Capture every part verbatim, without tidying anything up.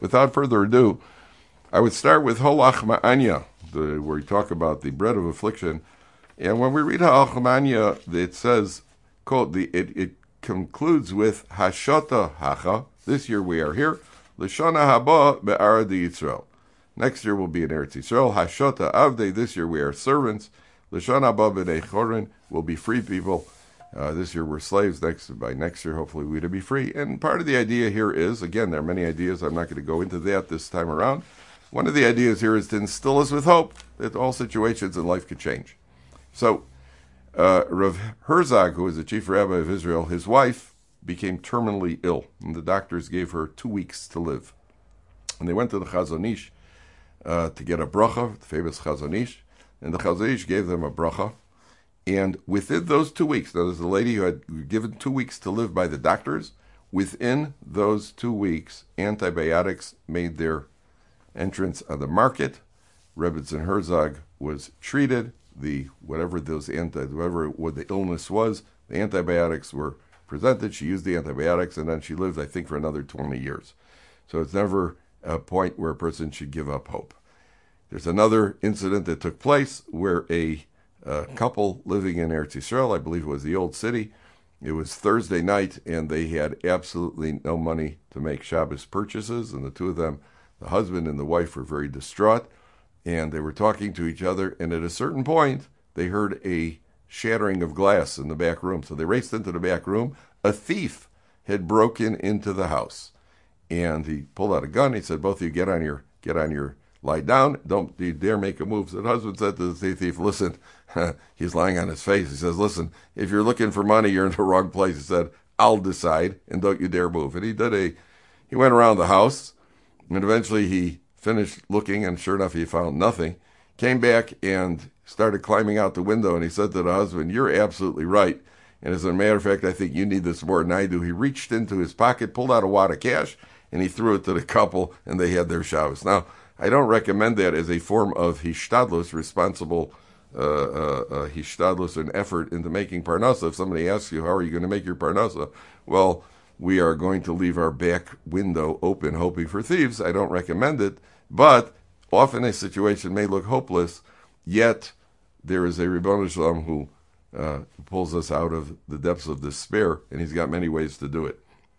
without further ado, I would start with Holach Ma'anya, the, where we talk about the bread of affliction. And when we read Holach Ma'anya, it says, quote, the, it, it concludes with Hashota Hacha. This year we are here. L'shana haba be'arad Yisrael. Next year will be in Eretz Yisrael. Hashota Avdei. This year we are servants. L'shana haba b'nei chorin. We'll be free people. Uh, this year we're slaves. Next by next year, hopefully we'll be free. And part of the idea here is, again, there are many ideas. I'm not going to go into that this time around. One of the ideas here is to instill us with hope that all situations in life could change. So, uh, Rav Herzog, who is the chief rabbi of Israel, his wife became terminally ill, and the doctors gave her two weeks to live. And they went to the Chazon Ish uh, to get a bracha, the famous Chazon Ish, and the Chazon Ish gave them a bracha. And within those two weeks, now there's a lady who had given two weeks to live by the doctors. Within those two weeks, antibiotics made their entrance on the market. Rebbetzin Herzog was treated. The whatever those anti whatever what the illness was, the antibiotics were presented. She used the antibiotics, and then she lived, I think, for another twenty years. So it's never a point where a person should give up hope. There's another incident that took place where a A couple living in Eretz Yisrael, I believe it was the Old City. It was Thursday night, and they had absolutely no money to make Shabbos purchases. And the two of them, the husband and the wife, were very distraught. And they were talking to each other. And at a certain point, they heard a shattering of glass in the back room. So they raced into the back room. A thief had broken into the house, and he pulled out a gun. He said, "Both of you get on your get on your." Lie down. Don't you dare make a move." So the husband said to the thief, "Listen," he's lying on his face. He says, "Listen, if you're looking for money, you're in the wrong place." He said, "I'll decide, and don't you dare move." And he did a, he went around the house, and eventually he finished looking, and sure enough, he found nothing. Came back and started climbing out the window, and he said to the husband, "You're absolutely right. And as a matter of fact, I think you need this more than I do." He reached into his pocket, pulled out a wad of cash, and he threw it to the couple, and they had their Shabbos. Now, I don't recommend that as a form of hishtadlus, responsible uh, uh, uh, hishtadlus, an effort into making parnasa. If somebody asks you, "How are you going to make your parnasa?" Well, we are going to leave our back window open, hoping for thieves. I don't recommend it, but often a situation may look hopeless, yet there is a Ribono Shel Olam who uh, pulls us out of the depths of despair, and he's got many ways to do it.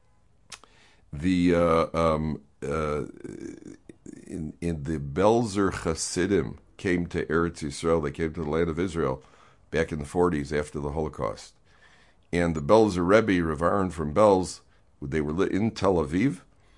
The uh, um, uh, In, in the Belzer Hasidim came to Eretz Yisrael. They came to the land of Israel back in the forties after the Holocaust. And the Belzer Rebbe, Rav Aaron from Belz, they were in Tel Aviv,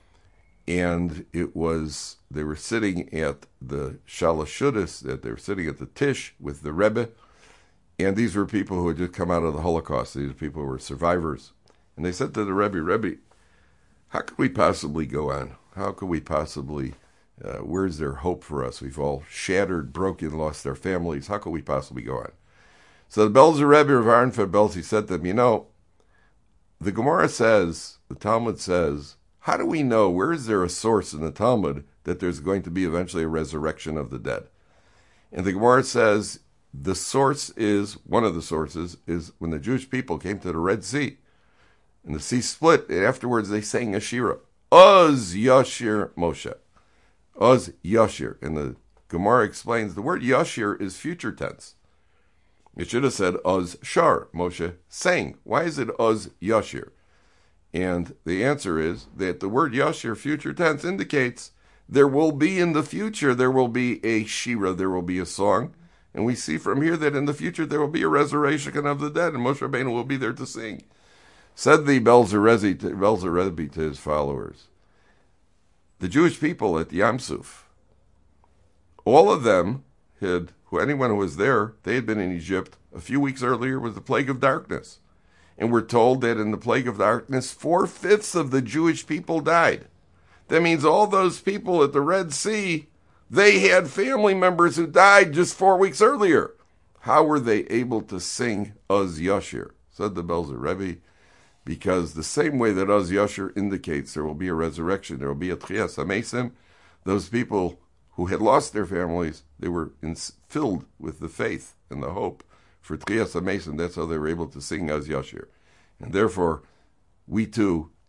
and it was they were sitting at the Shalashudas, that they were sitting at the Tish with the Rebbe, and these were people who had just come out of the Holocaust. These people were survivors. And they said to the Rebbe, "Rebbe, how could we possibly go on? How could we possibly Uh, where's there hope for us? We've all shattered, broken, lost our families. How could we possibly go on?" So the Belzer Rebbe of Aaron for Belz, he said to them, "You know, the Gemara says, the Talmud says, how do we know, where is there a source in the Talmud that there's going to be eventually a resurrection of the dead?" And the Gemara says, the source is, one of the sources, is when the Jewish people came to the Red Sea, and the sea split, and afterwards they sang a shira, Oz Yashir Moshe. Oz Yashir. And the Gemara explains the word Yashir is future tense. It should have said Oz Shar. Moshe sang. Why is it Oz Yashir? And the answer is that the word Yashir, future tense, indicates there will be in the future, there will be a shira, there will be a song. And we see from here that in the future there will be a resurrection of the dead, and Moshe Rabbeinu will be there to sing. Said the Belzer Rebbe to his followers, the Jewish people at Yam Suf, all of them had, anyone who was there, they had been in Egypt a few weeks earlier with the plague of darkness. And we're told that in the plague of darkness, four-fifths of the Jewish people died. That means all those people at the Red Sea, they had family members who died just four weeks earlier. How were they able to sing Oz Yashir? Said the Belzer Rebbe, because the same way that Oz Yashir indicates there will be a resurrection, there will be a Tchias HaMesim, those people who had lost their families, they were in, filled with the faith and the hope for Tchias HaMesim. That's how they were able to sing Oz Yashir. And therefore, we too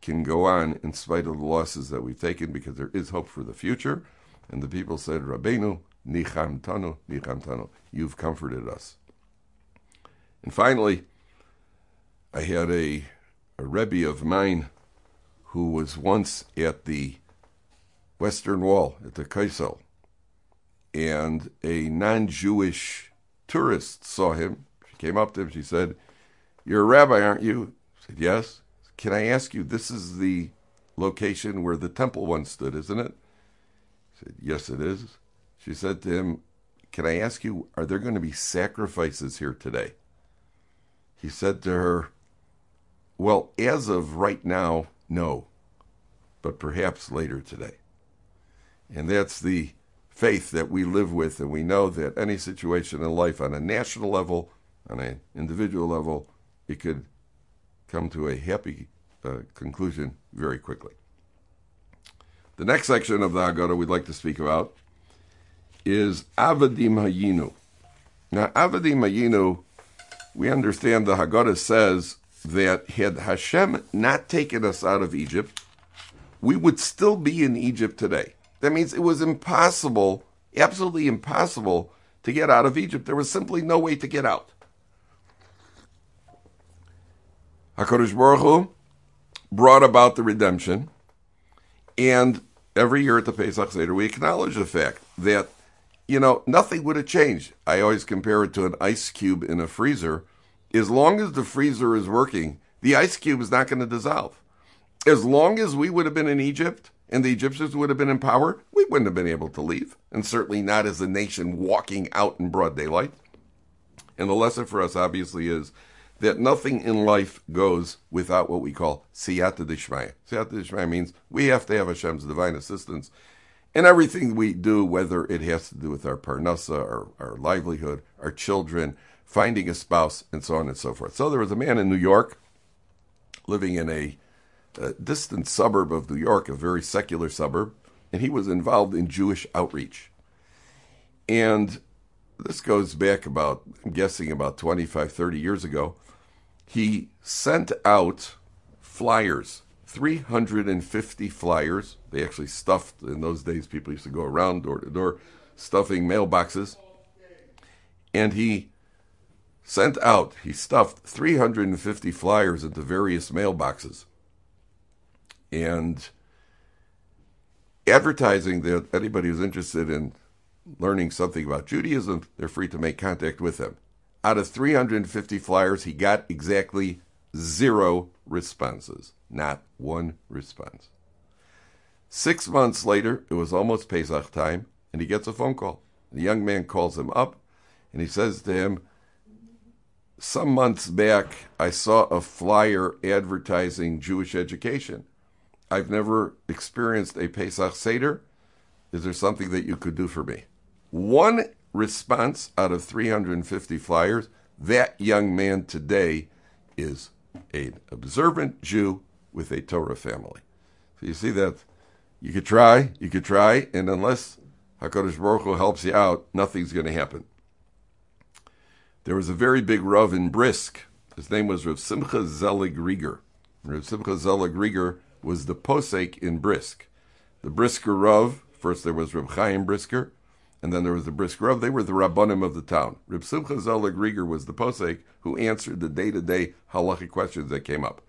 can go on in spite of the losses that we've taken, because there is hope for the future. And the people said, Rabbeinu, nicham tanu, nicham tanu, you've comforted us. And finally, I had a, a Rebbe of mine who was once at the Western Wall, at the Kaisel, and a non-Jewish tourist saw him. She came up to him, she said, you're a rabbi, aren't you? He said, yes. Can I ask you, this is the location where the temple once stood, isn't it? He said, yes, it is. She said to him, can I ask you, are there going to be sacrifices here today? He said to her, well, as of right now, no, but perhaps later today. And that's the faith that we live with, and we know that any situation in life on a national level, on an individual level, it could come to a happy uh, conclusion very quickly. The next section of the Haggadah we'd like to speak about is Avadim Hayinu. Now, Avadim Hayinu, we understand the Haggadah says that had Hashem not taken us out of Egypt, we would still be in Egypt today. That means it was impossible, absolutely impossible, to get out of Egypt. There was simply no way to get out. HaKadosh Baruch Hu brought about the redemption, and every year at the Pesach Seder we acknowledge the fact that, you know, nothing would have changed. I always compare it to an ice cube in a freezer. As long as the freezer is working, the ice cube is not going to dissolve. As long as we would have been in Egypt and the Egyptians would have been in power, we wouldn't have been able to leave, and certainly not as a nation walking out in broad daylight. And the lesson for us, obviously, is that nothing in life goes without what we call siyata d'shmaya. Siyata d'shmaya means we have to have Hashem's divine assistance in everything we do, whether it has to do with our parnasa, our, our livelihood, our children, finding a spouse, and so on and so forth. So there was a man in New York living in a, a distant suburb of New York, a very secular suburb, and he was involved in Jewish outreach. And this goes back about, I'm guessing about twenty-five, thirty years ago. He sent out flyers, three hundred fifty flyers. They actually stuffed, in those days people used to go around door to door stuffing mailboxes. And he sent out, he stuffed three hundred fifty flyers into various mailboxes. And advertising that anybody who's interested in learning something about Judaism, they're free to make contact with him. Out of three hundred fifty flyers, he got exactly zero responses. Not one response. Six months later, it was almost Pesach time, and he gets a phone call. The young man calls him up, and he says to him, some months back, I saw a flyer advertising Jewish education. I've never experienced a Pesach Seder. Is there something that you could do for me? One response out of three hundred fifty flyers. That young man today is an observant Jew with a Torah family. So you see that you could try, you could try, and unless HaKadosh Baruch Hu helps you out, nothing's going to happen. There was a very big Rav in Brisk. His name was Rav Simcha Zelig Rieger. Rav Simcha Zelig Rieger was the posek in Brisk. The Brisker Rav, first there was Rav Chaim Brisker, and then there was the Brisk Rav. They were the Rabbanim of the town. Rav Simcha Zelig Rieger was the posek who answered the day-to-day halachic questions that came up.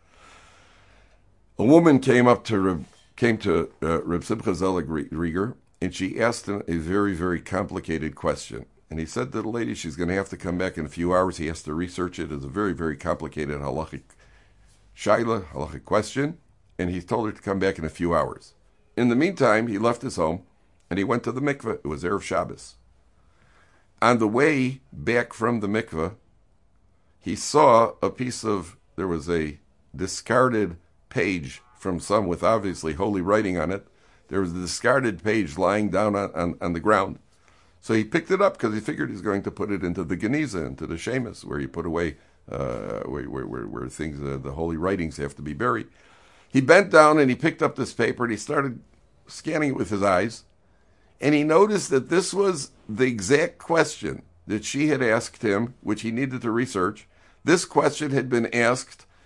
A woman came up to Rav, came to uh, Rav Simcha Zelig Rieger, and she asked him a very, very complicated question. And he said to the lady, she's going to have to come back in a few hours. He has to research it. It's a very, very complicated halachic shaila, halachic question. And he told her to come back in a few hours. In the meantime, he left his home, and he went to the mikveh. It was Erev Shabbos. On the way back from the mikveh, he saw a piece of, there was a discarded page from some with obviously holy writing on it. There was a discarded page lying down on, on, on the ground. So he picked it up because he figured he's going to put it into the Geniza, into the Shemus, where you put away, uh, where, where, where, where things, uh, the holy writings have to be buried. He bent down and he picked up this paper and he started scanning it with his eyes. And he noticed that this was the exact question that she had asked him, which he needed to research. This question had been asked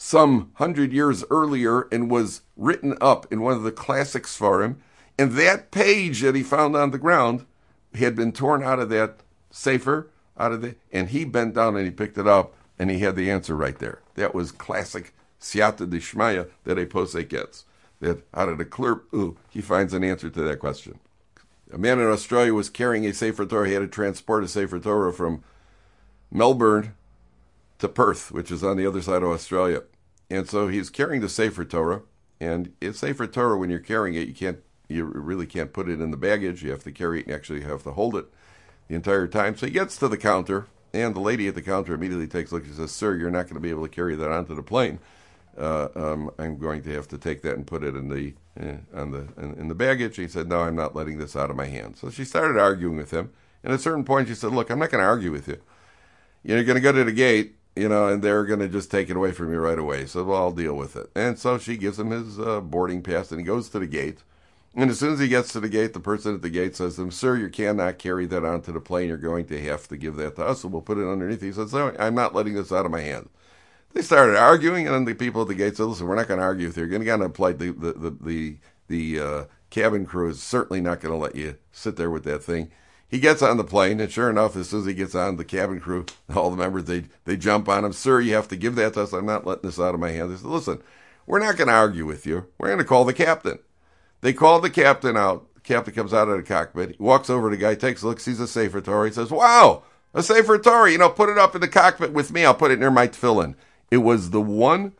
some hundred years earlier and was written up in one of the classic Sfarim. And that page that he found on the ground had been torn out of that sefer, out of the, and he bent down and he picked it up and he had the answer right there. That was classic siyata dishmaya that a posek gets. That out of the clear, ooh, he finds an answer to that question. A man in Australia was carrying a Sefer Torah. He had to transport a Sefer Torah from Melbourne to Perth, which is on the other side of Australia. And so he's carrying the Sefer Torah. And a Sefer Torah, when you're carrying it, you can't, you really can't put it in the baggage. You have to carry it and actually have to hold it the entire time. So he gets to the counter, and the lady at the counter immediately takes a look. She says, "Sir, you're not going to be able to carry that onto the plane. Uh, um, I'm going to have to take that and put it in the uh, on the in, in the baggage." He said, "No, I'm not letting this out of my hands." So she started arguing with him. And at a certain point, she said, "Look, I'm not going to argue with you. You're going to go to the gate, you know, and they're going to just take it away from you right away. So, well, I'll deal with it." And so she gives him his uh, boarding pass, and he goes to the gate. And as soon as he gets to the gate, the person at the gate says to him, "Sir, you cannot carry that onto the plane. You're going to have to give that to us, and we'll put it underneath." He says, "No, I'm not letting this out of my hands." They started arguing, and then the people at the gate said, "Listen, we're not going to argue with you. You're going to get on a plane. The the the the, the uh, cabin crew is certainly not going to let you sit there with that thing." He gets on the plane, and sure enough, as soon as he gets on, the cabin crew, all the members, they they jump on him. "Sir, you have to give that to us. I'm not letting this out of my hands." They said, "Listen, we're not going to argue with you. We're going to call the captain." They call the captain out. The captain comes out of the cockpit. He walks over to the guy, takes a look, sees a Sefer Torah. He says, "Wow, a Sefer Torah. You know, put it up in the cockpit with me. I'll put it near my tefillin." It was the one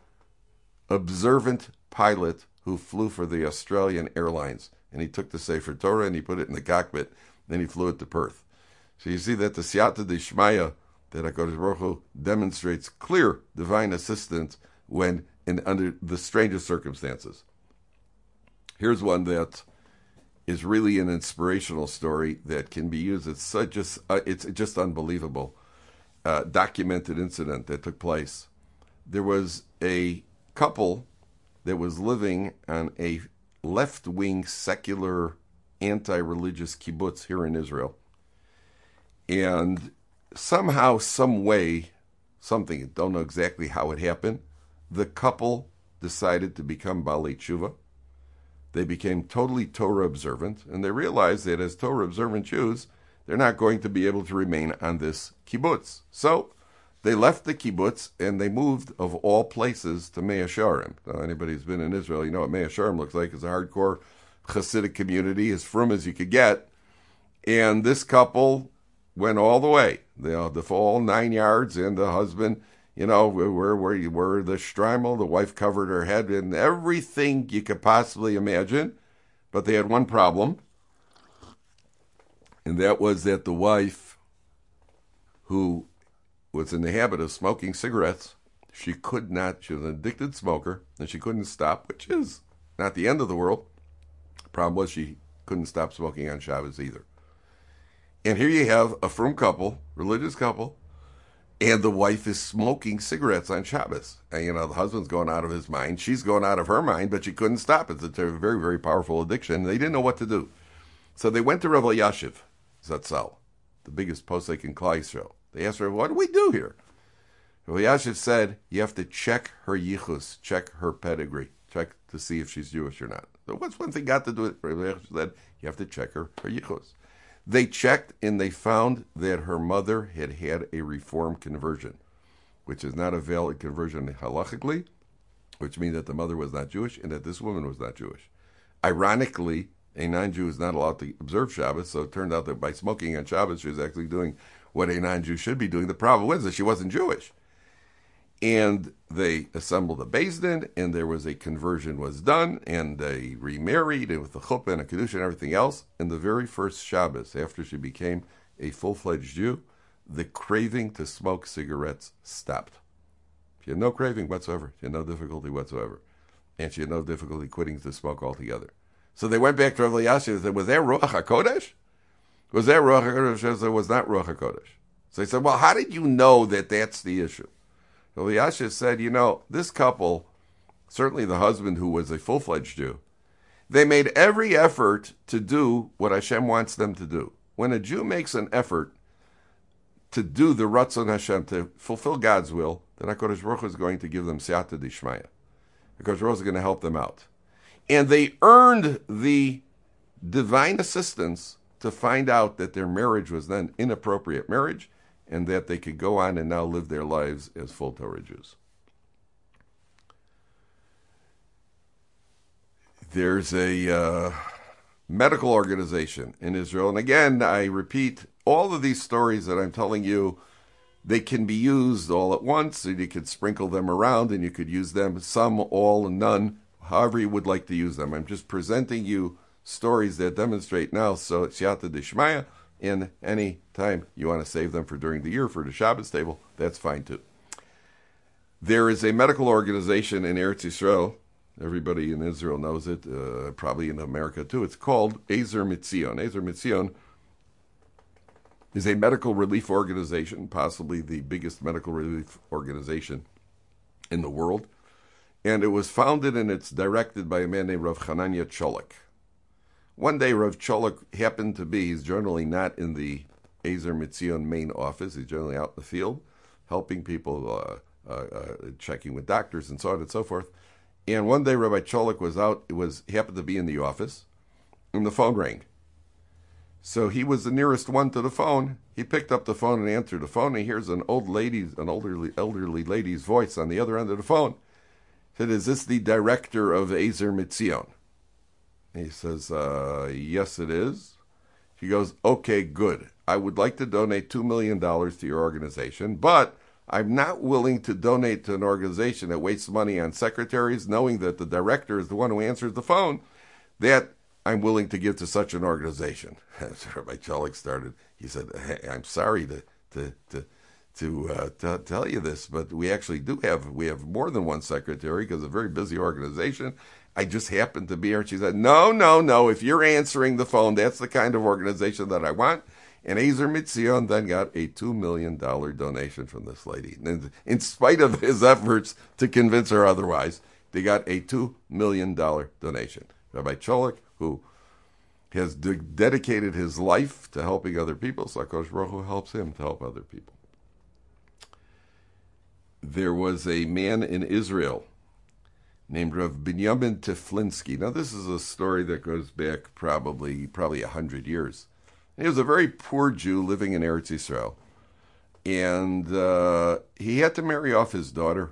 observant pilot who flew for the Australian Airlines. And he took the Sefer Torah and he put it in the cockpit. Then he flew it to Perth. So you see that the Siyata Dishmaya, that HaKadosh Baruch Hu demonstrates clear divine assistance when in under the strangest circumstances. Here's one that is really an inspirational story that can be used. It's such just uh, it's just unbelievable. Uh, documented incident that took place. There was a couple that was living on a left-wing secular anti-religious kibbutz here in Israel. And somehow, some way, something, I don't know exactly how it happened, the couple decided to become Balei Tshuva. They became totally Torah observant, and they realized that as Torah observant Jews, they're not going to be able to remain on this kibbutz. So they left the kibbutz and they moved, of all places, to Mea Shearim. Now, anybody who's been in Israel, you know what Mea Shearim looks like. It's a hardcore Hasidic community, as frum as you could get. And this couple went all the way, the, the full nine yards, and the husband, you know, where where you were the shtreimel, the wife covered her head in everything you could possibly imagine. But they had one problem, and that was that the wife, who was in the habit of smoking cigarettes, she could not, she was an addicted smoker, and she couldn't stop, which is not the end of the world. The problem was she couldn't stop smoking on Shabbos either. And here you have a frum couple, religious couple, and the wife is smoking cigarettes on Shabbos. And, you know, the husband's going out of his mind. She's going out of her mind, but she couldn't stop it. It's a very, very powerful addiction. They didn't know what to do. So they went to Rabbi Yashiv Zatzal, the biggest posek in Klal Yisrael. They asked her, "What do we do here?" Rabbi Yashiv said, "You have to check her yichus, check her pedigree, check to see if she's Jewish or not." So what's one thing got to do with it? Rabbi Yashiv said, "You have to check her, her yichus." They checked, and they found that her mother had had a reform conversion, which is not a valid conversion halachically, which means that the mother was not Jewish and that this woman was not Jewish. Ironically, a non-Jew is not allowed to observe Shabbos, so it turned out that by smoking on Shabbos, she was actually doing what a non-Jew should be doing. The problem was that she wasn't Jewish. And they assembled a Beis Din, and there was a conversion was done, and they remarried, and with the chuppah and a kedusha and everything else. And the very first Shabbos, after she became a full-fledged Jew, the craving to smoke cigarettes stopped. She had no craving whatsoever. She had no difficulty whatsoever. And she had no difficulty quitting to smoke altogether. So they went back to Rav Elyashiv and said, "Was that Ruach HaKodesh? Was that Ruach HaKodesh?" She said, "It was not Ruach HaKodesh." So they said, "Well, how did you know that that's the issue?" Rav Elyashiv said, "You know, this couple, certainly the husband who was a full-fledged Jew, they made every effort to do what Hashem wants them to do. When a Jew makes an effort, to do the Ratzon Hashem, to fulfill God's will, then HaKadosh Baruch Hu is going to give them Siyata Dishmaya. HaKadosh Baruch Hu is going to help them out. And they earned the divine assistance to find out that their marriage was then inappropriate marriage, and that they could go on and now live their lives as full Torah Jews. There's a uh, medical organization in Israel, and again, I repeat, all of these stories that I'm telling you, they can be used all at once, and you could sprinkle them around, and you could use them, some, all, and none, however you would like to use them. I'm just presenting you stories that demonstrate now, so Siyata Dishmaya, and any time you want to save them for during the year for the Shabbos table, that's fine too. There is a medical organization in Eretz Yisrael, everybody in Israel knows it, uh, probably in America too, it's called Ezer Mitzion. Ezer Mitzion is a medical relief organization, possibly the biggest medical relief organization in the world. And it was founded and it's directed by a man named Rav Chananya Cholak. One day Rav Cholak happened to be, he's generally not in the Ezer Mitzion main office, he's generally out in the field, helping people, uh, uh, uh, checking with doctors and so on and so forth. And one day Rabbi Cholak was out, it was happened to be in the office, and the phone rang. So he was the nearest one to the phone. He picked up the phone and answered the phone, and he hears an old lady's, an elderly, elderly lady's voice on the other end of the phone. He said, "Is this the director of Ezer Mitzion?" He says, uh, "Yes, it is." She goes, "Okay, good. I would like to donate two million dollars to your organization, but I'm not willing to donate to an organization that wastes money on secretaries, knowing that the director is the one who answers the phone. That I'm willing to give to such an organization." So Rabbi Cholak started. He said, "Hey, I'm sorry to to to to, uh, to tell you this, but we actually do have we have more than one secretary because it's a very busy organization. I just happened to be here." She said, "No, no, no. If you're answering the phone, that's the kind of organization that I want." And Ezer Mitzion then got a two million dollars donation from this lady. And in spite of his efforts to convince her otherwise, they got a two million dollars donation. Rabbi Cholak, who has de- dedicated his life to helping other people, so HaKadosh Baruch Hu helps him to help other people. There was a man in Israel named Rav Binyamin Teflinsky. Now, this is a story that goes back probably probably a hundred years. He was a very poor Jew living in Eretz Yisrael, and uh, he had to marry off his daughter,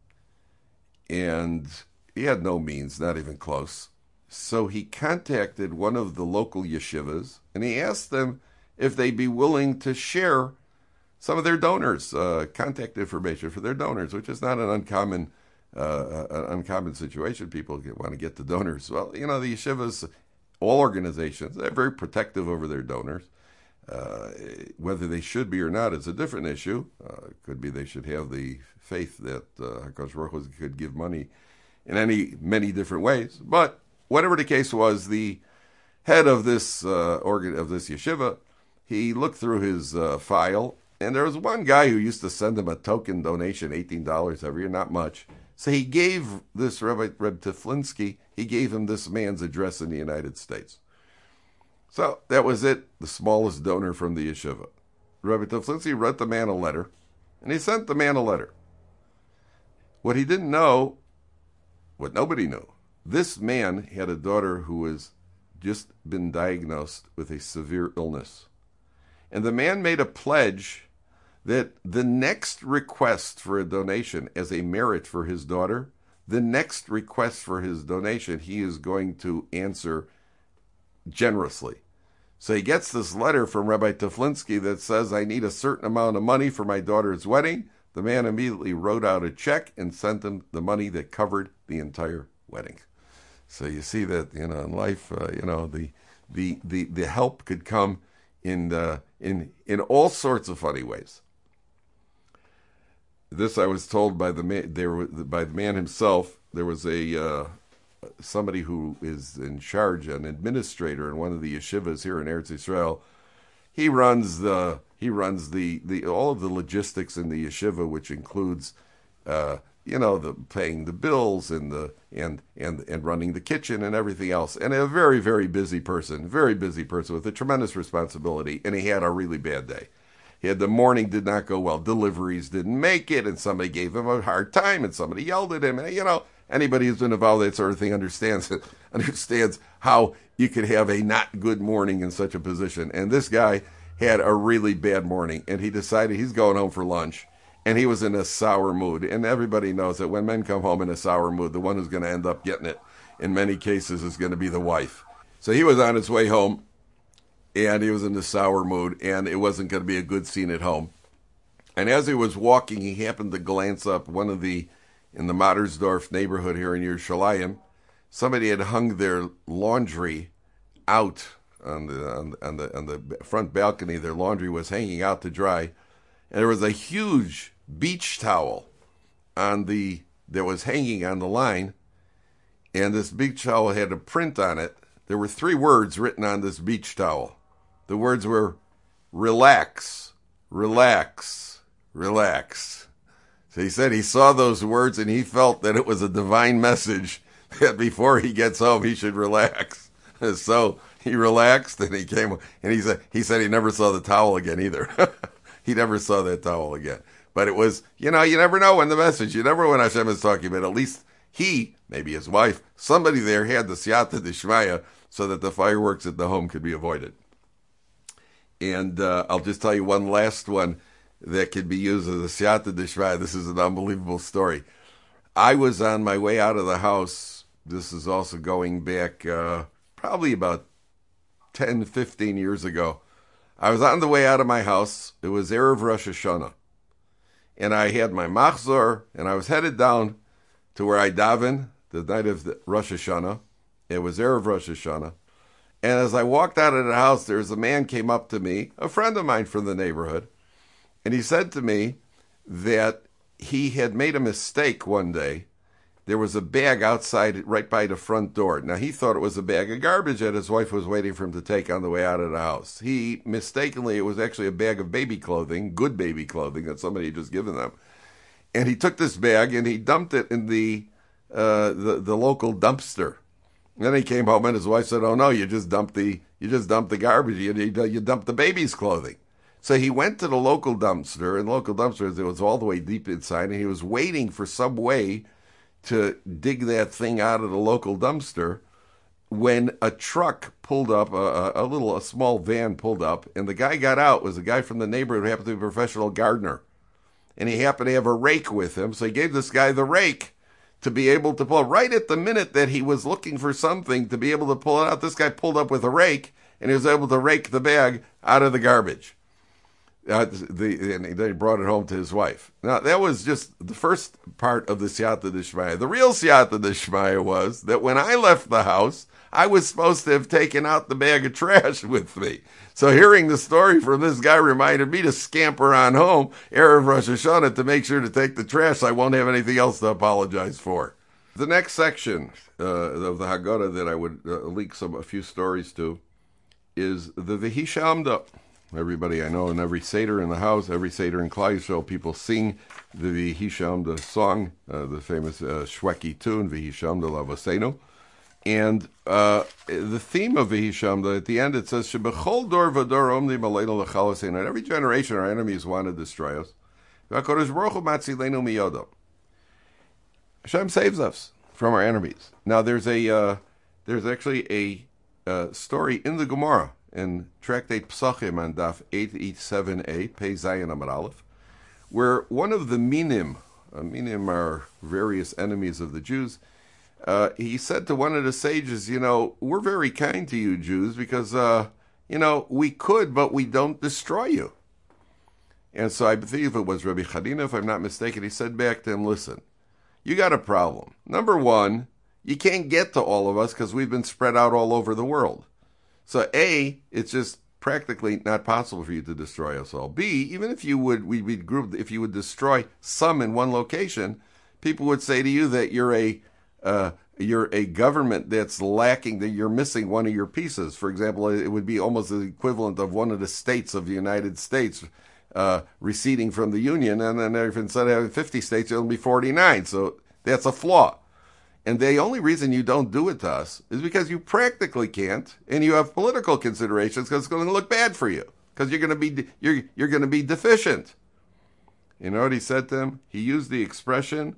and he had no means, not even close. So he contacted one of the local yeshivas, and he asked them if they'd be willing to share some of their donors, uh, contact information for their donors, which is not an uncommon uh, an uncommon situation. People get, want to get the donors. Well, you know, the yeshivas, all organizations, they're very protective over their donors. Uh, whether they should be or not is a different issue. Uh, it could be they should have the faith that uh, HaKadosh Baruch Hu could give money in any many different ways. But whatever the case was, the head of this uh, organ of this yeshiva, he looked through his uh, file, and there was one guy who used to send him a token donation, eighteen dollars every year, not much. So he gave this Rabbi Reb Teflinsky, he gave him this man's address in the United States. So that was it, the smallest donor from the yeshiva. Rabbi Teflinsky wrote the man a letter, and he sent the man a letter. What he didn't know, what nobody knew, this man had a daughter who was just been diagnosed with a severe illness. And the man made a pledge that the next request for a donation as a merit for his daughter, the next request for his donation, he is going to answer generously. So he gets this letter from Rabbi Teflinsky that says, "I need a certain amount of money for my daughter's wedding." The man immediately wrote out a check and sent him the money that covered the entire wedding. So you see that, you know, in life, uh, you know, the the the the help could come in uh, in in all sorts of funny ways. This I was told by the man, there by the man himself. There was a uh, somebody who is in charge, an administrator in one of the yeshivas here in Eretz Yisrael. He runs the he runs the, the all of the logistics in the yeshiva, which includes uh, you know the paying the bills and the and and and running the kitchen and everything else. And a very very busy person, very busy person with a tremendous responsibility. And he had a really bad day. he had the morning did not go well. Deliveries didn't make it, and somebody gave him a hard time, and somebody yelled at him. And, you know, anybody who's been involved in that sort of thing understands understands how you could have a not good morning in such a position. And this guy had a really bad morning, and he decided he's going home for lunch, and he was in a sour mood. And everybody knows that when men come home in a sour mood, the one who's going to end up getting it in many cases is going to be the wife. So he was on his way home, and he was in a sour mood, and it wasn't going to be a good scene at home. And as he was walking, he happened to glance up one of the, in the Mattersdorf neighborhood here in Yerushalayim, somebody had hung their laundry out on the, on, on the on the front balcony. Their laundry was hanging out to dry, and there was a huge beach towel on the that was hanging on the line, and this beach towel had a print on it. There were three words written on this beach towel. The words were, relax, relax, relax. So he said he saw those words and he felt that it was a divine message that before he gets home he should relax. So he relaxed and he came, and he said he said he never saw the towel again either. He never saw that towel again. But it was, you know, you never know when the message, you never know when Hashem is talking about. At least he, maybe his wife, somebody there had the siyata d'shmaya so that the fireworks at the home could be avoided. And uh, I'll just tell you one last one that could be used as a siyata d'shmaya. This is an unbelievable story. I was on my way out of the house. This is also going back uh, probably about ten, fifteen years ago. I was on the way out of my house. It was Erev Rosh Hashanah. And I had my machzor, and I was headed down to where I daven the night of the Rosh Hashanah. It was Erev Rosh Hashanah. And as I walked out of the house, there was a man came up to me, a friend of mine from the neighborhood, and he said to me that he had made a mistake one day. There was a bag outside right by the front door. Now, he thought it was a bag of garbage that his wife was waiting for him to take on the way out of the house. He, mistakenly, it was actually a bag of baby clothing, good baby clothing that somebody had just given them. And he took this bag and he dumped it in the uh, the, the local dumpster. And then he came home and his wife said, "Oh no, you just dumped the you just dumped the garbage. You, you, you dumped the baby's clothing." So he went to the local dumpster, and local dumpster, it was all the way deep inside, and he was waiting for some way to dig that thing out of the local dumpster when a truck pulled up, a, a little, a small van pulled up, and the guy got out. It was a guy from the neighborhood who happened to be a professional gardener. And he happened to have a rake with him, so he gave this guy the rake to be able to pull. Right at the minute that he was looking for something to be able to pull it out, this guy pulled up with a rake, and he was able to rake the bag out of the garbage. Uh, the, and then he brought it home to his wife. Now, that was just the first part of the siyata d'shmaya. The real siyata d'shmaya was that when I left the house, I was supposed to have taken out the bag of trash with me. So hearing the story from this guy reminded me to scamper on home, Erev Rosh Hashanah, to make sure to take the trash. So I won't have anything else to apologize for. The next section uh, of the Haggadah that I would uh, leak some a few stories to is the V'hishamda. Everybody I know, in every Seder in the house, every Seder in Klal Yisrael, people sing the V'hishamda song, uh, the famous uh, Shweki tune, V'hishamda Lavosenu. And uh, the theme of V'hishamda, at the end it says, Shebechol dor v'dor omni maleinu l'chaloseinu. In every generation our enemies want to destroy us. V'HaKadosh Baruch Hu matzilenu miyodo. Hashem saves us from our enemies. Now there's a uh, there's actually a uh, story in the Gemara, in Tractate Psachim on Daf eight eighty-seven a, Pei Zayin Amar Aleph, where one of the minim, uh, minim are various enemies of the Jews, uh, he said to one of the sages, you know, we're very kind to you Jews because, uh, you know, we could, but we don't destroy you. And so I believe it was Rabbi Chadina, if I'm not mistaken, he said back to him, listen, you got a problem. Number one, you can't get to all of us because we've been spread out all over the world. So A, it's just practically not possible for you to destroy us all. B, even if you would, we would group, if you would destroy some in one location, people would say to you that you're a, uh, you're a government that's lacking, that you're missing one of your pieces. For example, it would be almost the equivalent of one of the states of the United States uh, receding from the Union, and then if instead of having fifty states, it'll be forty-nine. So that's a flaw. And the only reason you don't do it to us is because you practically can't, and you have political considerations because it's going to look bad for you. because you're going to be you're you're going to be deficient. You know what he said to him? He used the expression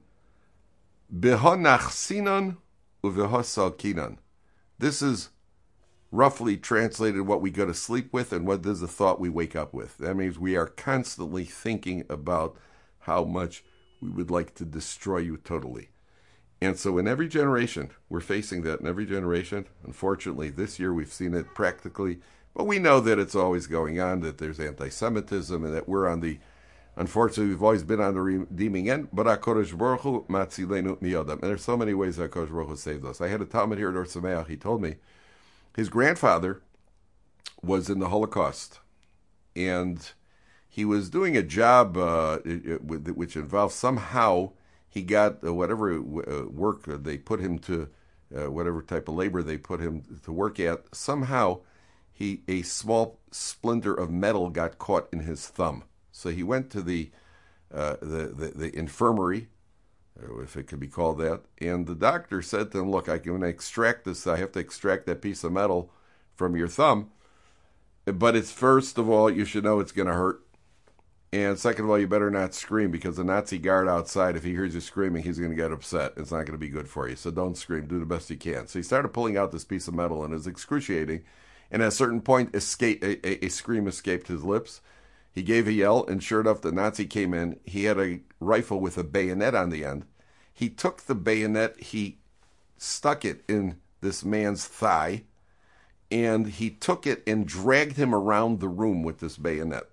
"behonachsinon uvehosalkinon." This is roughly translated what we go to sleep with and what is the thought we wake up with. That means we are constantly thinking about how much we would like to destroy you totally. And so in every generation, we're facing that in every generation. Unfortunately, this year we've seen it practically, but we know that it's always going on, that there's anti-Semitism, and that we're on the, unfortunately, we've always been on the redeeming end, but HaKadosh Baruch Hu matzilenu miyodam. And there's so many ways that HaKadosh Baruch Hu saved us. I had a Talmud here at Or Sameach. He told me his grandfather was in the Holocaust, and he was doing a job uh, which involved somehow he got uh, whatever uh, work they put him to, uh, whatever type of labor they put him to work at. Somehow, he a small splinter of metal got caught in his thumb. So he went to the uh, the, the the infirmary, if it could be called that, and the doctor said to him, "Look, I can extract this. I have to extract that piece of metal from your thumb, but it's first of all, you should know it's going to hurt." And second of all, you better not scream, because the Nazi guard outside, if he hears you screaming, he's going to get upset. It's not going to be good for you. So don't scream. Do the best you can. So he started pulling out this piece of metal, and it was excruciating. And at a certain point, escape, a, a, a scream escaped his lips. He gave a yell, and sure enough, the Nazi came in. He had a rifle with a bayonet on the end. He took the bayonet, he stuck it in this man's thigh, and he took it and dragged him around the room with this bayonet.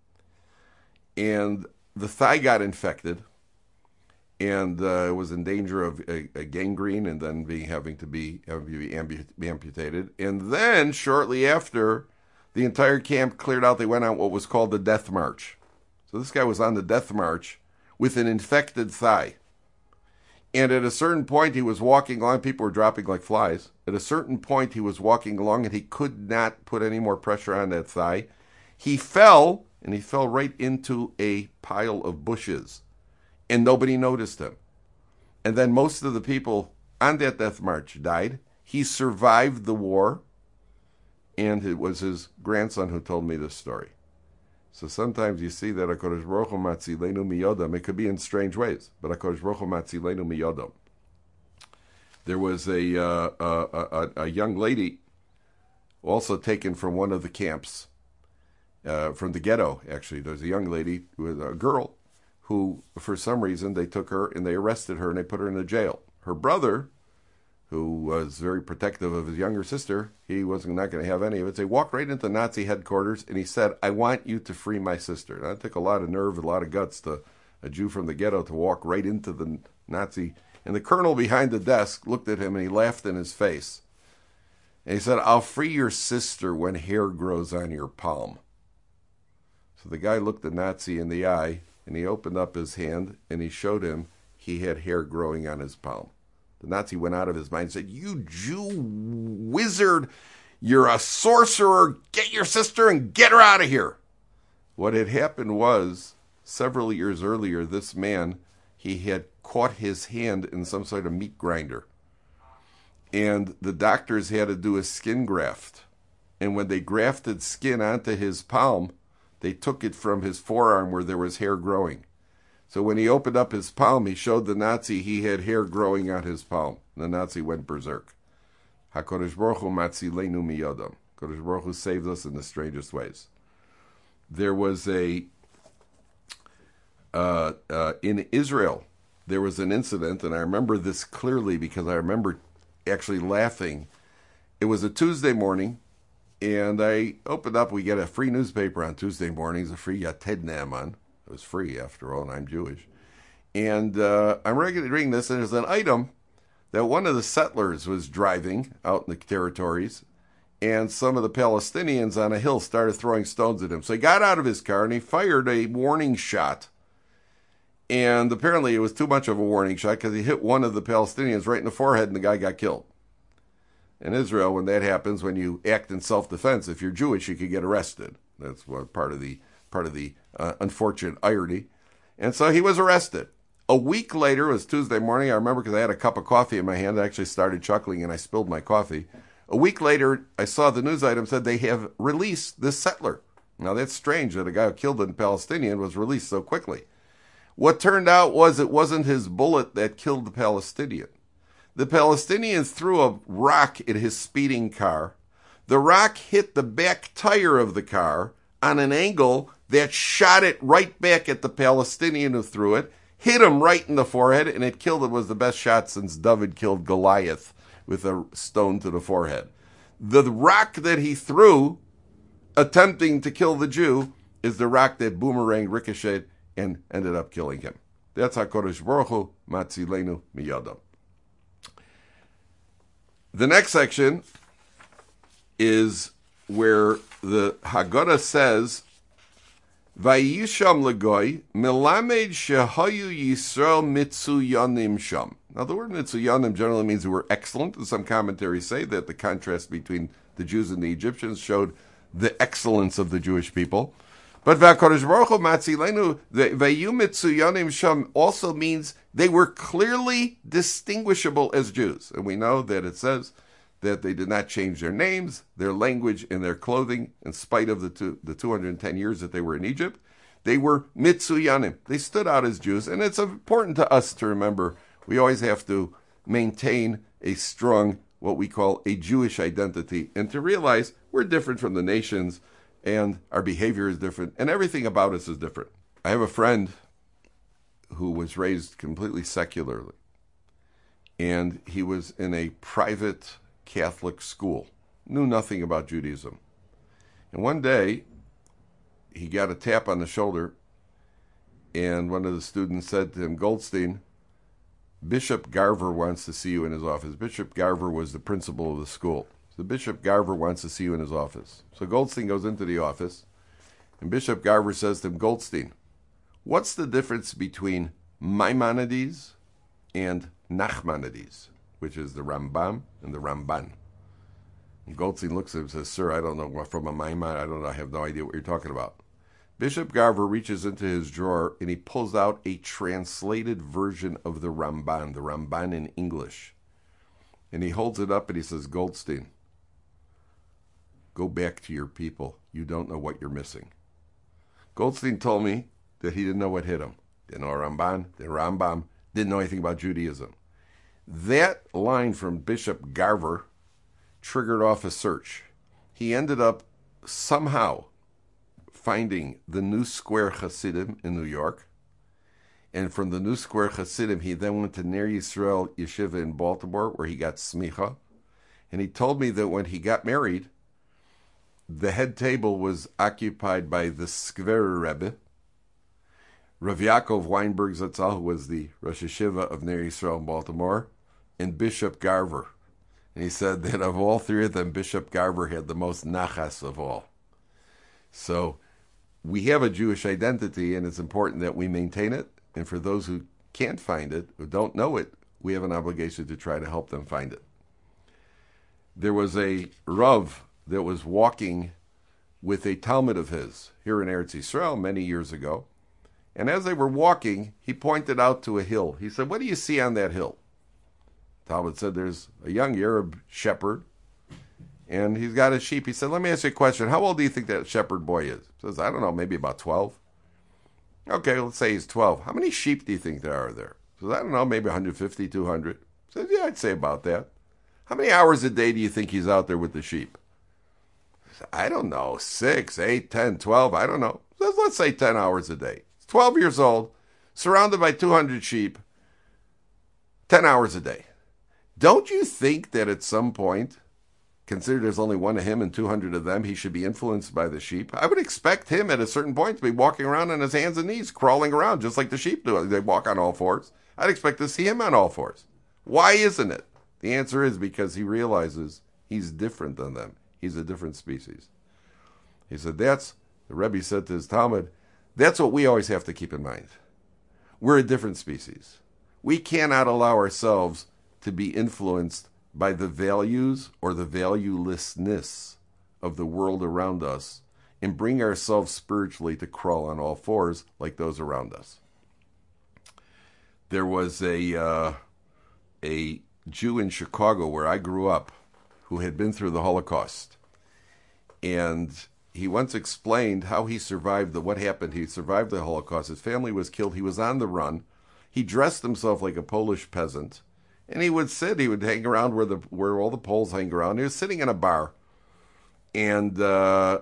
And the thigh got infected, and uh, was in danger of a, a gangrene, and then being having to be, having to be ambu- amputated. And then, shortly after, the entire camp cleared out. They went on what was called the Death March. So this guy was on the Death March with an infected thigh. And at a certain point, he was walking along. People were dropping like flies. At a certain point, he was walking along, and he could not put any more pressure on that thigh. He fell. And he fell right into a pile of bushes, and nobody noticed him. And then most of the people on that death march died. He survived the war, and it was his grandson who told me this story. So sometimes you see that HaKadosh Baruch Hu matzilenu miyodam. It could be in strange ways, but HaKadosh Baruch Hu matzilenu miyodam. There was a, uh, a, a, a young lady also taken from one of the camps. Uh, from the ghetto, actually. There's a young lady, with a girl, who, for some reason, they took her and they arrested her and they put her in a jail. Her brother, who was very protective of his younger sister, he wasn't not going to have any of it. So he walked right into Nazi headquarters and he said, "I want you to free my sister." Now, it took a lot of nerve, a lot of guts to a Jew from the ghetto to walk right into the Nazi. And the colonel behind the desk looked at him and he laughed in his face. And he said, "I'll free your sister when hair grows on your palm." So the guy looked the Nazi in the eye, and he opened up his hand, and he showed him he had hair growing on his palm. The Nazi went out of his mind and said, "You Jew wizard, you're a sorcerer, get your sister and get her out of here." What had happened was, several years earlier, this man, he had caught his hand in some sort of meat grinder. And the doctors had to do a skin graft. And when they grafted skin onto his palm, they took it from his forearm where there was hair growing. So when he opened up his palm, he showed the Nazi he had hair growing on his palm. The Nazi went berserk. HaKadosh Baruch Hu matzilenu miyodam. HaKadosh Baruch Hu saved us in the strangest ways. There was a, uh, uh, in Israel, there was an incident, and I remember this clearly because I remember actually laughing. It was a Tuesday morning, and I opened up, we get a free newspaper on Tuesday mornings, a free Yated Naaman. It was free, after all, and I'm Jewish. And uh, I'm reading this, and there's an item that one of the settlers was driving out in the territories, and some of the Palestinians on a hill started throwing stones at him. So he got out of his car, and he fired a warning shot. And apparently it was too much of a warning shot because he hit one of the Palestinians right in the forehead, and the guy got killed. In Israel, when that happens, when you act in self-defense, if you're Jewish, you could get arrested. That's what part of the part of the uh, unfortunate irony. And so he was arrested. A week later, it was Tuesday morning, I remember because I had a cup of coffee in my hand. I actually started chuckling and I spilled my coffee. A week later, I saw the news item said they have released this settler. Now that's strange that a guy who killed a Palestinian was released so quickly. What turned out was it wasn't his bullet that killed the Palestinian. The Palestinian threw a rock at his speeding car. The rock hit the back tire of the car on an angle that shot it right back at the Palestinian who threw it, hit him right in the forehead, and it killed him. It was the best shot since David killed Goliath with a stone to the forehead. The rock that he threw, attempting to kill the Jew, is the rock that boomeranged, ricocheted, and ended up killing him. That's HaKadosh Baruch Hu Matzilenu Miyadam. The next section is where the Haggadah says, Vayisham legoy melamed shehayu Yisrael mitzuyanim sham. Now the word mitzuyanim generally means they were excellent, and some commentaries say that the contrast between the Jews and the Egyptians showed the excellence of the Jewish people. But V'HaKadosh Baruch Hu Matzilenu, the Vayu mitzuyanim sham also means they were clearly distinguishable as Jews. And we know that it says that they did not change their names, their language, and their clothing, in spite of the two, the two hundred ten years that they were in Egypt. They were mitzuyanim. They stood out as Jews, and it's important to us to remember we always have to maintain a strong, what we call a Jewish identity, and to realize we're different from the nations, and our behavior is different, and everything about us is different. I have a friend who was raised completely secularly, and he was in a private Catholic school, knew nothing about Judaism. And one day, he got a tap on the shoulder, and one of the students said to him, Goldstein, Bishop Garver wants to see you in his office. Bishop Garver was the principal of the school. So Bishop Garver wants to see you in his office. So Goldstein goes into the office, and Bishop Garver says to him, Goldstein, what's the difference between Maimonides and Nachmanides, which is the Rambam and the Ramban? And Goldstein looks at him and says, sir, I don't know, from a Maimon, I don't know, I have no idea what you're talking about. Bishop Garver reaches into his drawer and he pulls out a translated version of the Ramban, the Ramban in English. And he holds it up and he says, Goldstein, go back to your people. You don't know what you're missing. Goldstein told me that he didn't know what hit him. Didn't know Ramban, didn't Rambam, didn't know anything about Judaism. That line from Bishop Garver triggered off a search. He ended up somehow finding the New Square Hasidim in New York. And from the New Square Hasidim, he then went to Ner Yisrael Yeshiva in Baltimore, where he got smicha. And he told me that when he got married, the head table was occupied by the Skverer Rebbe, Rav Yaakov Weinberg Zatzal, who was the Rosh Yeshiva of Ner Yisrael in Baltimore, and Bishop Garver. And he said that of all three of them, Bishop Garver had the most nachas of all. So we have a Jewish identity, and it's important that we maintain it. And for those who can't find it, who don't know it, we have an obligation to try to help them find it. There was a Rav that was walking with a Talmud of his here in Eretz Yisrael many years ago. And as they were walking, he pointed out to a hill. He said, what do you see on that hill? Talmud said, there's a young Arab shepherd, and he's got his sheep. He said, let me ask you a question. How old do you think that shepherd boy is? He says, I don't know, maybe about twelve. Okay, let's say he's twelve. How many sheep do you think there are there? He says, I don't know, maybe one hundred fifty, two hundred. He says, yeah, I'd say about that. How many hours a day do you think he's out there with the sheep? He says, I don't know, six, eight, ten, twelve, I don't know. He says, let's say ten hours a day. He's twelve years old, surrounded by two hundred sheep, ten hours a day. Don't you think that at some point, consider there's only one of him and two hundred of them, he should be influenced by the sheep? I would expect him at a certain point to be walking around on his hands and knees, crawling around, just like the sheep do. They walk on all fours. I'd expect to see him on all fours. Why isn't it? The answer is because he realizes he's different than them. He's a different species. He said, that's, the Rebbe said to his Talmud, that's what we always have to keep in mind. We're a different species. We cannot allow ourselves to be influenced by the values or the valuelessness of the world around us and bring ourselves spiritually to crawl on all fours like those around us. There was a uh, a Jew in Chicago where I grew up who had been through the Holocaust, and he once explained how he survived the what happened. He survived the Holocaust. His family was killed. He was on the run. He dressed himself like a Polish peasant, and he would sit. He would hang around where the where all the Poles hang around. He was sitting in a bar, and uh,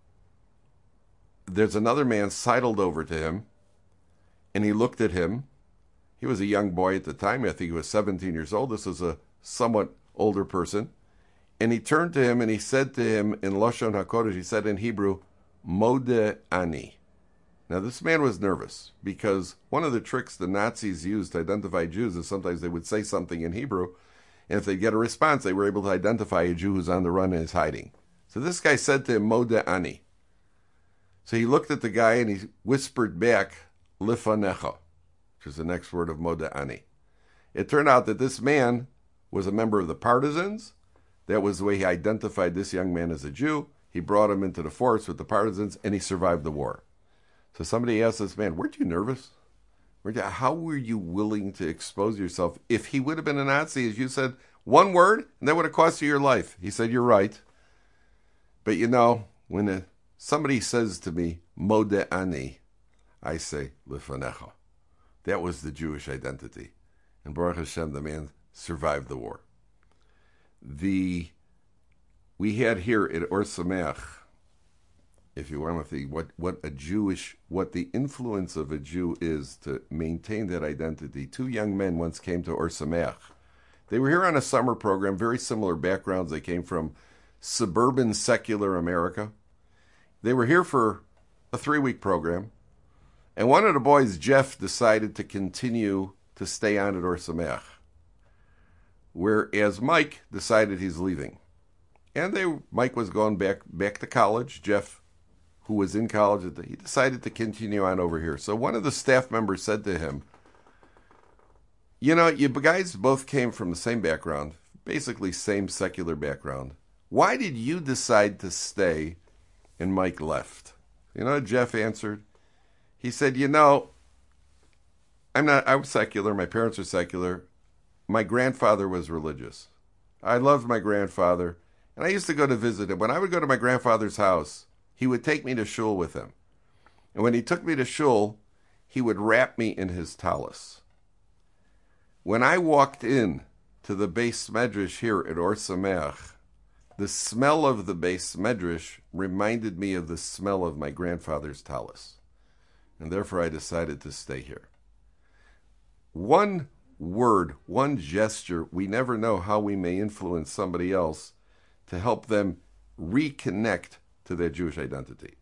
there's another man sidled over to him, and he looked at him. He was a young boy at the time. I think he was seventeen years old. This was a somewhat older person. And he turned to him and he said to him in Lashon HaKodesh, he said in Hebrew, Modeh Ani. Now this man was nervous because one of the tricks the Nazis used to identify Jews is sometimes they would say something in Hebrew, and if they get a response, they were able to identify a Jew who's on the run and is hiding. So this guy said to him, Modeh Ani. So he looked at the guy and he whispered back, Lifanecha, which is the next word of Modeh Ani. It turned out that this man was a member of the partisans. That was the way he identified this young man as a Jew. He brought him into the forest with the partisans, and he survived the war. So somebody asked this man, weren't you nervous? Weren't you, how were you willing to expose yourself? If he would have been a Nazi, as you said, one word, and that would have cost you your life. He said, you're right. But you know, when a, somebody says to me, Modeh Ani, I say, Lifanecha. That was the Jewish identity. And Baruch Hashem, the man survived the war. The we had here at Or Sameach, if you want to see what, what a Jewish, what the influence of a Jew is to maintain that identity. Two young men once came to Or Sameach. They were here on a summer program, very similar backgrounds. They came from suburban secular America. They were here for a three-week program. And one of the boys, Jeff, decided to continue to stay on at Or Sameach, whereas Mike decided he's leaving. And they, Mike was going back back to college. Jeff, who was in college, he decided to continue on over here. So one of the staff members said to him, you know, you guys both came from the same background, basically same secular background. Why did you decide to stay and Mike left? You know, Jeff answered. He said, you know, I'm not, I was secular. My parents are secular. My grandfather was religious. I loved my grandfather, and I used to go to visit him. When I would go to my grandfather's house, he would take me to shul with him. And when he took me to shul, he would wrap me in his tallis. When I walked in to the Beis Medrash here at Or Sameach, the smell of the Beis Medrash reminded me of the smell of my grandfather's tallis. And therefore I decided to stay here. One word, one gesture, we never know how we may influence somebody else to help them reconnect to their Jewish identity.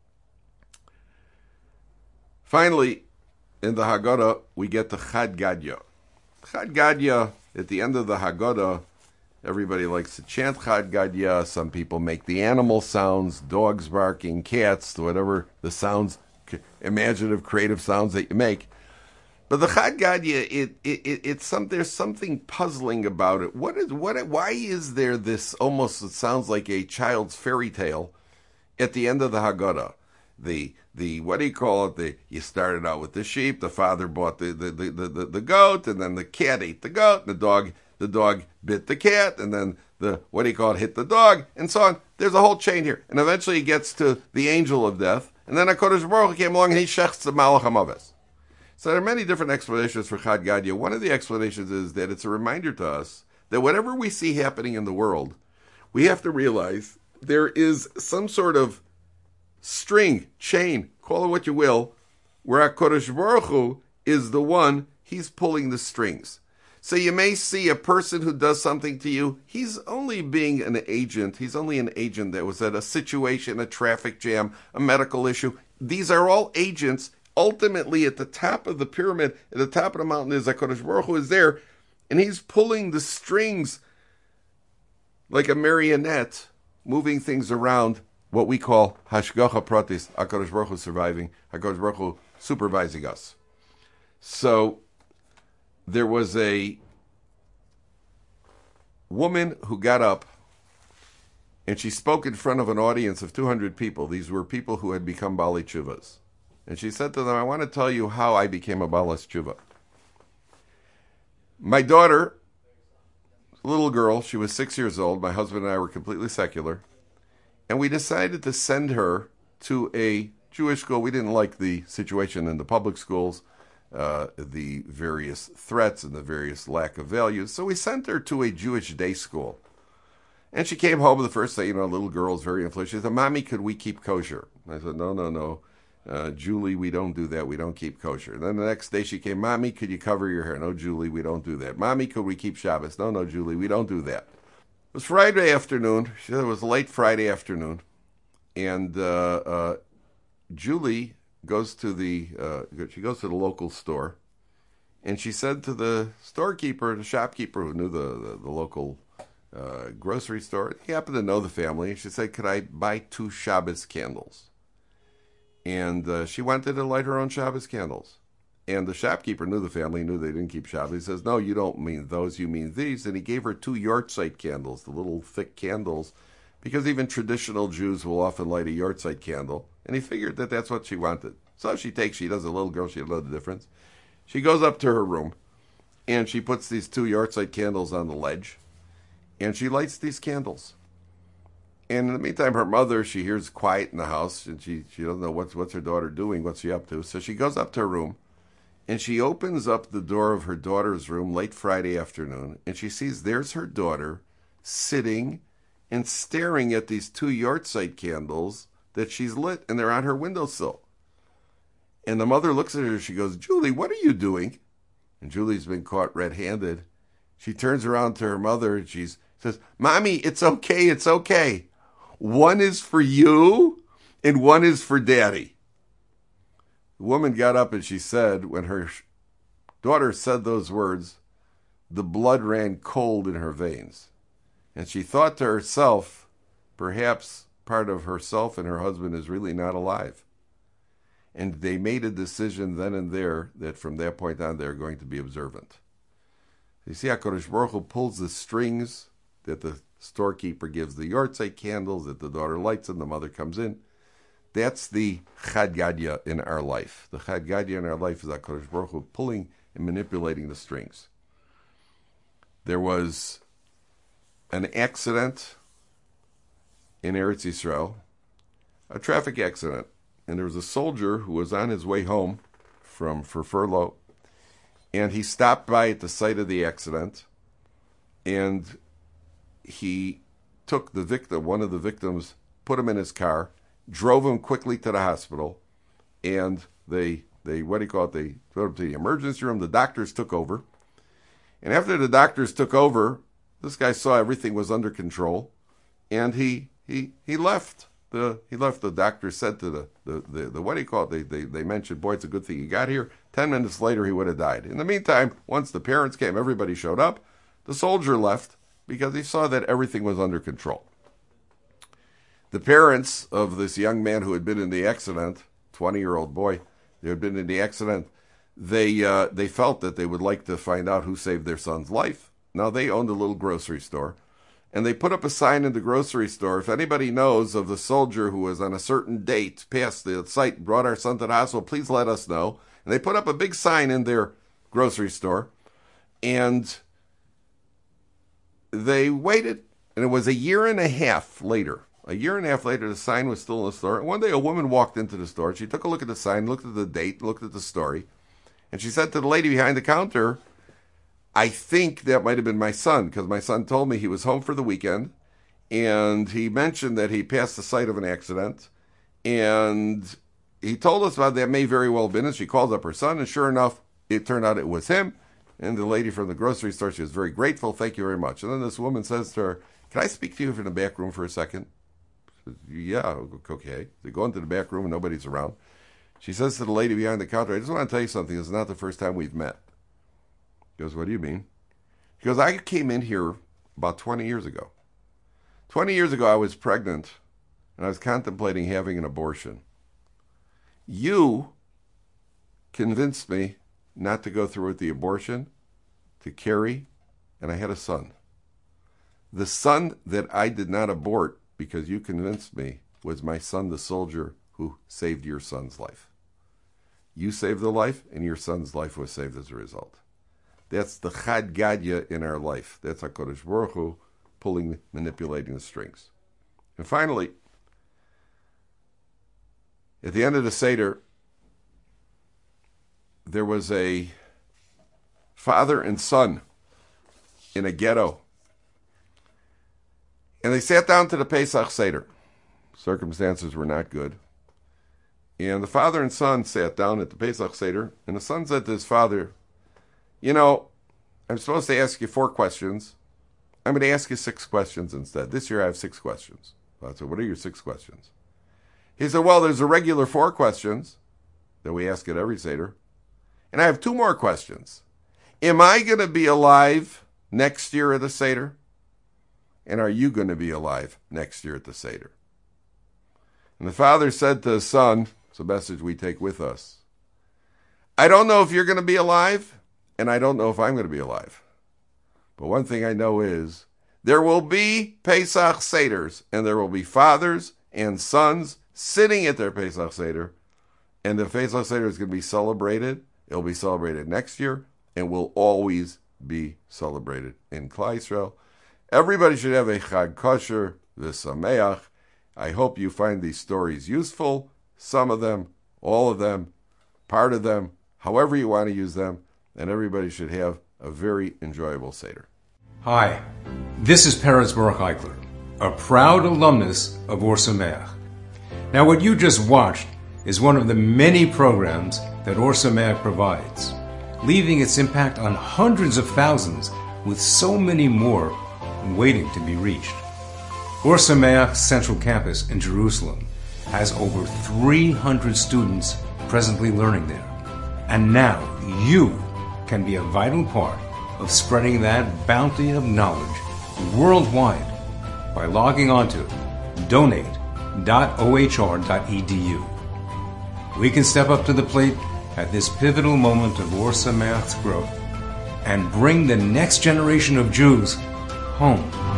Finally, in the Haggadah, we get to Chad Gadya. Chad Gadya, at the end of the Haggadah, everybody likes to chant Chad Gadya. Some people make the animal sounds, dogs barking, cats, whatever the sounds, imaginative, creative sounds that you make. But the Chad Gadya, it, it, it, it's some, there's something puzzling about it. What is, what, why is there this almost, it sounds like a child's fairy tale at the end of the Haggadah? The, the, what do you call it? The, you started out with the sheep, the father bought the, the, the, the, the goat, and then the cat ate the goat, and the dog, the dog bit the cat, and then the, what do you call it, hit the dog, and so on. There's a whole chain here. And eventually he gets to the angel of death, and then HaKadosh Baruch Hu came along and he shechts the Malach HaMaves. So there are many different explanations for Chad Gadya. One of the explanations is that it's a reminder to us that whatever we see happening in the world, we have to realize there is some sort of string, chain, call it what you will, where HaKadosh Baruch Hu is the one, he's pulling the strings. So you may see a person who does something to you, he's only being an agent, he's only an agent that was at a situation, a traffic jam, a medical issue. These are all agents. Ultimately, at the top of the pyramid, at the top of the mountain, is HaKadosh Baruch Hu is there, and he's pulling the strings like a marionette, moving things around, what we call Hashgacha Pratis, HaKadosh Baruch Hu surviving, HaKadosh Baruch Hu supervising us. So, there was a woman who got up, and she spoke in front of an audience of two hundred people. These were people who had become Bali Tshuvas. And she said to them, I want to tell you how I became a Balas Tshuva. My daughter, a little girl, she was six years old. My husband and I were completely secular. And we decided to send her to a Jewish school. We didn't like the situation in the public schools, uh, the various threats and the various lack of values. So we sent her to a Jewish day school. And she came home the first day, you know, a little girl was very influential. She said, Mommy, could we keep kosher? I said, no, no, no. Uh, Julie, we don't do that. We don't keep kosher. And then the next day she came, Mommy, could you cover your hair? No, Julie, we don't do that. Mommy, could we keep Shabbos? No, no, Julie, we don't do that. It was Friday afternoon. She said it was late Friday afternoon. And uh, uh, Julie goes to the uh, she goes to the local store, and she said to the storekeeper, the shopkeeper who knew the, the, the local uh, grocery store, he happened to know the family. She said, could I buy two Shabbos candles? And uh, she wanted to light her own Shabbos candles. And the shopkeeper knew the family, knew they didn't keep Shabbos. He says, no, you don't mean those, you mean these. And he gave her two Yortzeit candles, the little thick candles, because even traditional Jews will often light a Yortzeit candle. And he figured that that's what she wanted. So she takes, she does a little girl, she doesn't know the difference. She goes up to her room, and she puts these two Yortzeit candles on the ledge, and she lights these candles. And in the meantime, her mother, she hears quiet in the house, and she, she doesn't know what's, what's her daughter doing, what's she up to. So she goes up to her room, and she opens up the door of her daughter's room late Friday afternoon, and she sees there's her daughter sitting and staring at these two Yortzeit candles that she's lit, and they're on her windowsill. And the mother looks at her, she goes, Julie, what are you doing? And Julie's been caught red-handed. She turns around to her mother, and she says, Mommy, it's okay, it's okay. One is for you, and one is for Daddy. The woman got up and she said, when her daughter said those words, the blood ran cold in her veins. And she thought to herself, perhaps part of herself and her husband is really not alive. And they made a decision then and there that from that point on they're going to be observant. You see, HaKadosh Baruch Hu pulls the strings that the storekeeper gives the Yortzeit candles, that the daughter lights and the mother comes in. That's the Chad Gadya in our life. The Chad Gadya in our life is HaKadosh Baruch Hu pulling and manipulating the strings. There was an accident in Eretz Yisrael, a traffic accident, and there was a soldier who was on his way home from for furlough, and he stopped by at the site of the accident, and he took the victim, one of the victims, put him in his car, drove him quickly to the hospital, and they, they what do you call it, they put him to the emergency room. The doctors took over, and after the doctors took over, this guy saw everything was under control, and he he he left. The he left. The doctor said to the the, the, the what do you call it? They, they they mentioned, boy, it's a good thing he got here. Ten minutes later, he would have died. In the meantime, once the parents came, everybody showed up. The soldier left because he saw that everything was under control. The parents of this young man who had been in the accident, twenty-year-old boy, who had been in the accident, they uh, they felt that they would like to find out who saved their son's life. Now, they owned a little grocery store, and they put up a sign in the grocery store, if anybody knows of the soldier who was on a certain date past the site, brought our son to the hospital, please let us know. And they put up a big sign in their grocery store, and they waited, and it was a year and a half later. A year and a half later, the sign was still in the store. And one day, a woman walked into the store. She took a look at the sign, looked at the date, looked at the story, and she said to the lady behind the counter, I think that might have been my son, because my son told me he was home for the weekend, and he mentioned that he passed the site of an accident, and he told us about that may very well have been it. She called up her son, and sure enough, it turned out it was him. And the lady from the grocery store, she was very grateful. Thank you very much. And then this woman says to her, can I speak to you in the back room for a second? She says, yeah, okay. They go into the back room and nobody's around. She says to the lady behind the counter, I just want to tell you something. This is not the first time we've met. He goes, what do you mean? He goes, I came in here about twenty years ago. twenty years ago, I was pregnant, and I was contemplating having an abortion. You convinced me not to go through with the abortion, to carry, and I had a son. The son that I did not abort, because you convinced me, was my son, the soldier, who saved your son's life. You saved the life, and your son's life was saved as a result. That's the Chad Gadya in our life. That's HaKadosh Baruch Hu pulling, manipulating the strings. And finally, At the end of the Seder, there was a father and son in a ghetto. And they sat down to the Pesach Seder. Circumstances were not good. And the father and son sat down at the Pesach Seder, and the son said to his father, you know, I'm supposed to ask you four questions. I'm going to ask you six questions instead. This year I have six questions. I said, what are your six questions? He said, well, there's a regular four questions that we ask at every Seder. And I have two more questions. Am I going to be alive next year at the Seder? And are you going to be alive next year at the Seder? And the father said to his son, it's a message we take with us, I don't know if you're going to be alive, and I don't know if I'm going to be alive. But one thing I know is there will be Pesach Seders, and there will be fathers and sons sitting at their Pesach Seder, and the Pesach Seder is going to be celebrated. It'll be celebrated next year, and will always be celebrated in Klal Yisrael. Everybody should have a Chag Kosher v'Sameach. I hope you find these stories useful, some of them, all of them, part of them, however you want to use them, and everybody should have a very enjoyable Seder. Hi, this is Peretz Baruch Eichler, a proud alumnus of Or Sameach. Now what you just watched is one of the many programs that Or Sameach provides, leaving its impact on hundreds of thousands with so many more waiting to be reached. Or Sameach's central campus in Jerusalem has over three hundred students presently learning there. And now you can be a vital part of spreading that bounty of knowledge worldwide by logging on to donate dot o h r dot e d u. We can step up to the plate at this pivotal moment of Or Sameach's growth and bring the next generation of Jews home.